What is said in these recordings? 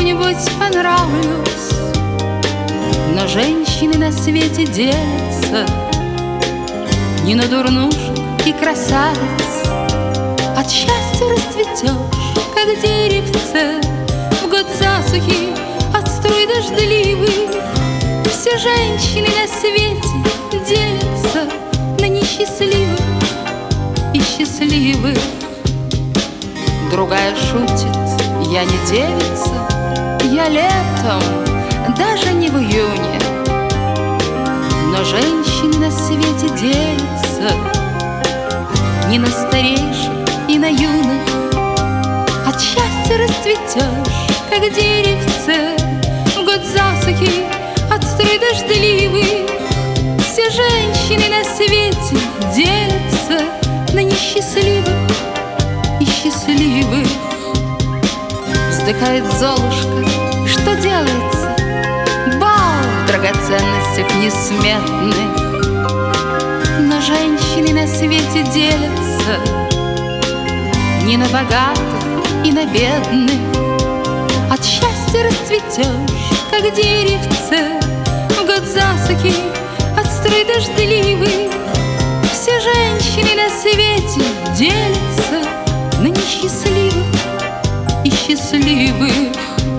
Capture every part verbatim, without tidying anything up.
кому-нибудь понравлюсь. Но женщины на свете делятся не на дурнушек и красавиц. От счастья расцветешь, как деревце, в год засухи от струй дождливых. Все женщины на свете делятся на несчастливых и счастливых. Другая шутит: я не девица, я летом, даже не в июне. Но женщины на свете делятся не на старейших и на юных. От счастья расцветешь, как деревце, в год засухи от струй дождливых. Все женщины на свете делятся на несчастливых и счастливых. Вздыхает Золушка: что делается? Бал в драгоценностях несметных. Но женщины на свете делятся не на богатых и на бедных. От счастья расцветешь, как деревце, в год засухи от струй дождливых. Все женщины на свете делятся на несчастливых и счастливых.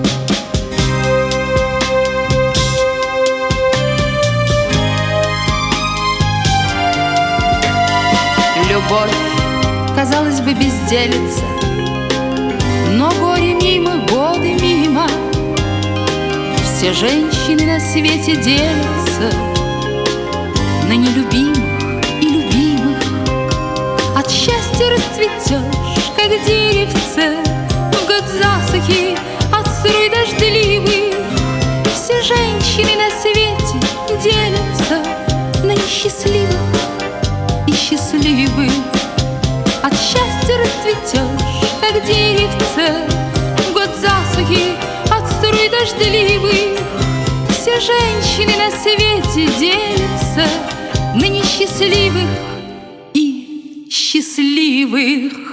Любовь, казалось бы, безделица, но горе мимо, годы мимо. Все женщины на свете делятся на нелюбимых и любимых. От счастья расцветешь, как деревце, в год засухи от струй дождливых. Все женщины на свете делятся на несчастливых и счастливых. От счастья расцветешь, как деревце, в год засухи от струй дождливых. Все женщины на свете делятся на несчастливых и счастливых.